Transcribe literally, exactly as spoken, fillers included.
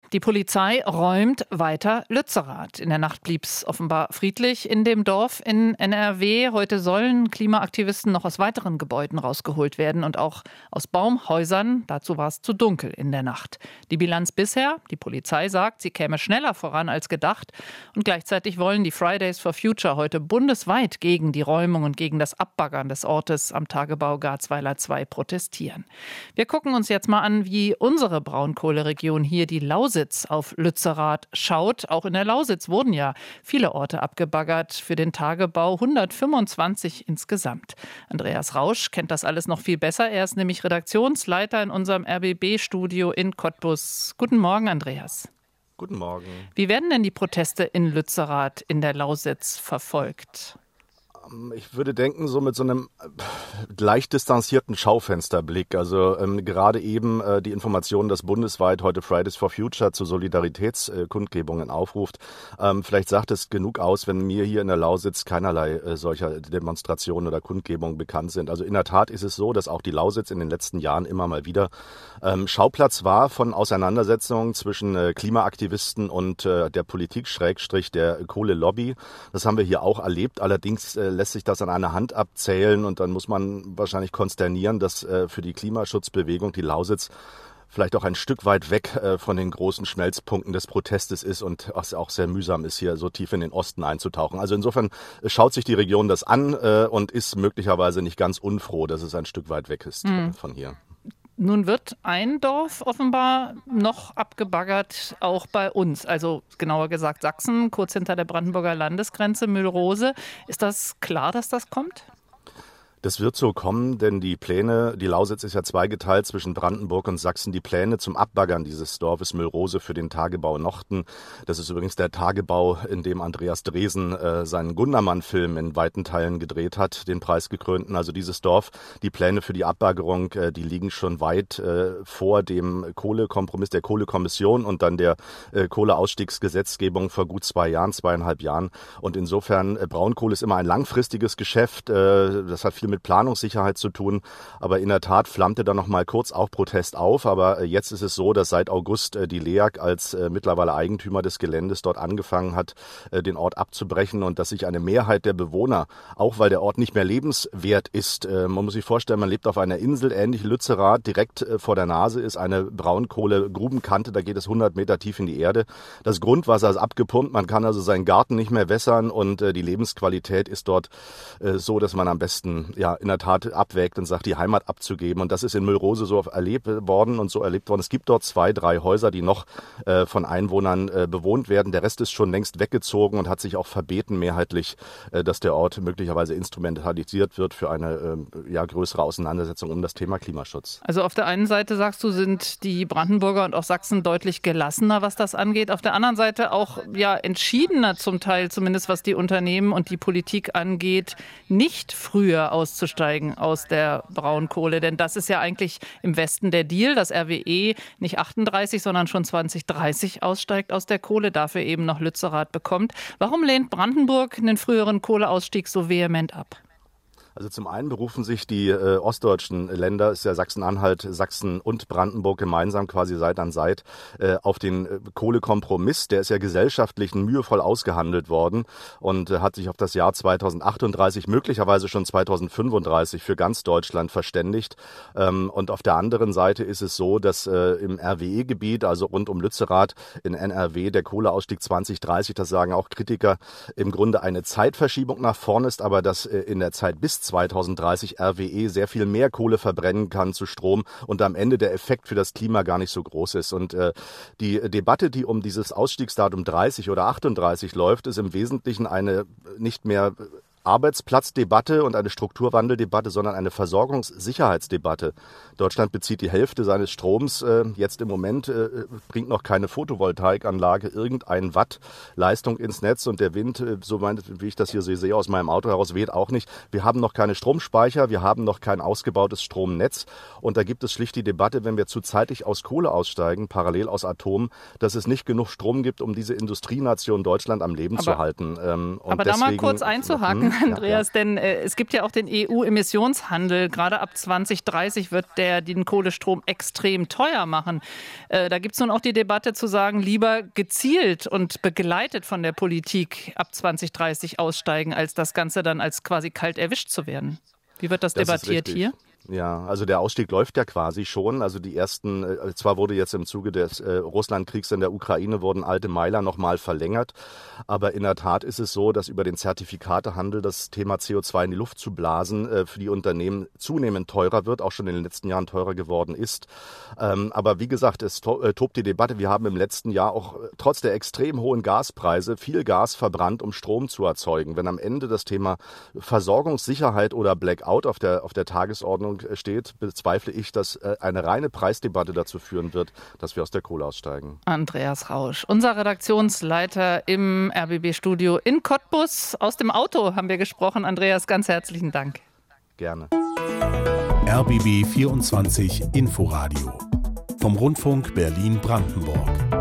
Die Polizei räumt weiter Lützerath. In der Nacht blieb es offenbar friedlich in dem Dorf in N R W. Heute sollen Klimaaktivisten noch aus weiteren Gebäuden rausgeholt werden und auch aus Baumhäusern. Dazu war es zu dunkel in der Nacht. Die Bilanz bisher: Die Polizei sagt, sie käme schneller voran als gedacht. Und gleichzeitig wollen die Fridays for Future heute bundesweit gegen die Räumung und gegen das Abbaggern des Ortes am Tagebau Garzweiler zwei protestieren. Wir gucken uns jetzt mal an, wie unsere Braunkohleregion hier, die Lausitz, auf Lützerath schaut. Auch in der Lausitz wurden ja viele Orte abgebaggert für den Tagebau, hundertfünfundzwanzig insgesamt. Andreas Rausch kennt das alles noch viel besser. Er ist nämlich Redaktionsleiter in unserem R B B-Studio in Cottbus. Guten Morgen, Andreas. Guten Morgen. Wie werden denn die Proteste in Lützerath in der Lausitz verfolgt? Ich würde denken, so mit so einem leicht distanzierten Schaufensterblick. Also ähm, gerade eben äh, die Information, dass bundesweit heute Fridays for Future zu Solidaritätskundgebungen äh, aufruft. Ähm, vielleicht sagt es genug aus, wenn mir hier in der Lausitz keinerlei äh, solcher Demonstrationen oder Kundgebungen bekannt sind. Also in der Tat ist es so, dass auch die Lausitz in den letzten Jahren immer mal wieder ähm, Schauplatz war von Auseinandersetzungen zwischen äh, Klimaaktivisten und äh, der Politik, Schrägstrich der Kohlelobby. Das haben wir hier auch erlebt. Allerdings äh, lässt sich das an einer Hand abzählen und dann muss man wahrscheinlich konsternieren, dass äh, für die Klimaschutzbewegung die Lausitz vielleicht auch ein Stück weit weg äh, von den großen Schmelzpunkten des Protestes ist und es auch sehr mühsam ist, hier so tief in den Osten einzutauchen. Also insofern schaut sich die Region das an äh, und ist möglicherweise nicht ganz unfroh, dass es ein Stück weit weg ist mhm. von hier. Nun wird ein Dorf offenbar noch abgebaggert, auch bei uns. Also genauer gesagt Sachsen, kurz hinter der Brandenburger Landesgrenze, Mühlrose. Ist das klar, dass das kommt? Das wird so kommen, denn die Pläne, die Lausitz ist ja zweigeteilt zwischen Brandenburg und Sachsen, die Pläne zum Abbaggern dieses Dorfes Mühlrose für den Tagebau Nochten. Das ist übrigens der Tagebau, in dem Andreas Dresen äh, seinen Gundermann-Film in weiten Teilen gedreht hat, den preisgekrönten. Also dieses Dorf, die Pläne für die Abbaggerung, äh, die liegen schon weit äh, vor dem Kohlekompromiss, der Kohlekommission und dann der äh, Kohleausstiegsgesetzgebung vor gut zwei Jahren, zweieinhalb Jahren. Und insofern, äh, Braunkohle ist immer ein langfristiges Geschäft. Äh, das hat viel mit Planungssicherheit zu tun, aber in der Tat flammte da noch mal kurz auch Protest auf, aber jetzt ist es so, dass seit August die L E A G als mittlerweile Eigentümer des Geländes dort angefangen hat, den Ort abzubrechen und dass sich eine Mehrheit der Bewohner, auch weil der Ort nicht mehr lebenswert ist, man muss sich vorstellen, man lebt auf einer Insel, ähnlich Lützerath, direkt vor der Nase ist eine Braunkohle-Grubenkante, da geht es hundert Meter tief in die Erde. Das Grundwasser ist abgepumpt, man kann also seinen Garten nicht mehr wässern und die Lebensqualität ist dort so, dass man am besten ja in der Tat abwägt und sagt, die Heimat abzugeben. Und das ist in Mühlrose so erlebt worden und so erlebt worden. Es gibt dort zwei, drei Häuser, die noch äh, von Einwohnern äh, bewohnt werden. Der Rest ist schon längst weggezogen und hat sich auch verbeten mehrheitlich, äh, dass der Ort möglicherweise instrumentalisiert wird für eine äh, ja, größere Auseinandersetzung um das Thema Klimaschutz. Also auf der einen Seite sagst du, sind die Brandenburger und auch Sachsen deutlich gelassener, was das angeht. Auf der anderen Seite auch ja entschiedener zum Teil, zumindest was die Unternehmen und die Politik angeht, nicht früher aus auszusteigen aus der Braunkohle. Denn das ist ja eigentlich im Westen der Deal, dass R W E nicht achtunddreißig, sondern schon zwanzig dreißig aussteigt aus der Kohle, dafür eben noch Lützerath bekommt. Warum lehnt Brandenburg einen früheren Kohleausstieg so vehement ab? Also zum einen berufen sich die äh, ostdeutschen Länder, ist ja Sachsen-Anhalt, Sachsen und Brandenburg gemeinsam quasi Seite an Seite, äh, auf den äh, Kohlekompromiss. Der ist ja gesellschaftlich mühevoll ausgehandelt worden und äh, hat sich auf das Jahr zweitausendachtunddreißig, möglicherweise schon zweitausendfünfunddreißig für ganz Deutschland verständigt. Ähm, und auf der anderen Seite ist es so, dass äh, im R W E-Gebiet, also rund um Lützerath in N R W, der Kohleausstieg zwanzig dreißig, das sagen auch Kritiker, im Grunde eine Zeitverschiebung nach vorne ist, aber dass äh, in der Zeit bis zweitausenddreißig R W E sehr viel mehr Kohle verbrennen kann zu Strom und am Ende der Effekt für das Klima gar nicht so groß ist. Und äh, die Debatte, die um dieses Ausstiegsdatum dreißig oder achtunddreißig läuft, ist im Wesentlichen eine nicht mehr Arbeitsplatzdebatte und eine Strukturwandeldebatte, sondern eine Versorgungssicherheitsdebatte. Deutschland bezieht die Hälfte seines Stroms. Äh, jetzt im Moment äh, bringt noch keine Photovoltaikanlage irgendein Watt Leistung ins Netz und der Wind, äh, so mein, wie ich das hier sehe aus meinem Auto heraus, weht auch nicht. Wir haben noch keine Stromspeicher, wir haben noch kein ausgebautes Stromnetz und da gibt es schlicht die Debatte, wenn wir zu zeitig aus Kohle aussteigen, parallel aus Atom, dass es nicht genug Strom gibt, um diese Industrienation Deutschland am Leben aber, zu halten. Ähm, und aber deswegen, da mal kurz einzuhaken. Andreas, ja, ja. denn äh, es gibt ja auch den E U-Emissionshandel. Gerade ab zwanzig dreißig wird der den Kohlestrom extrem teuer machen. Äh, da gibt es nun auch die Debatte zu sagen, lieber gezielt und begleitet von der Politik ab zwanzig dreißig aussteigen, als das Ganze dann als quasi kalt erwischt zu werden. Wie wird das, das debattiert hier? Ja, also der Ausstieg läuft ja quasi schon. Also die ersten, äh, zwar wurde jetzt im Zuge des äh, Russlandkriegs in der Ukraine wurden alte Meiler nochmal verlängert, aber in der Tat ist es so, dass über den Zertifikatehandel das Thema C O zwei in die Luft zu blasen äh, für die Unternehmen zunehmend teurer wird, auch schon in den letzten Jahren teurer geworden ist. Ähm, aber wie gesagt, es to- äh, tobt die Debatte. Wir haben im letzten Jahr auch äh, trotz der extrem hohen Gaspreise viel Gas verbrannt, um Strom zu erzeugen. Wenn am Ende das Thema Versorgungssicherheit oder Blackout auf der, auf der Tagesordnung steht, bezweifle ich, dass eine reine Preisdebatte dazu führen wird, dass wir aus der Kohle aussteigen. Andreas Rausch, unser Redaktionsleiter im R B B-Studio in Cottbus. Aus dem Auto haben wir gesprochen. Andreas, ganz herzlichen Dank. Gerne. R B B vierundzwanzig Inforadio vom Rundfunk Berlin-Brandenburg.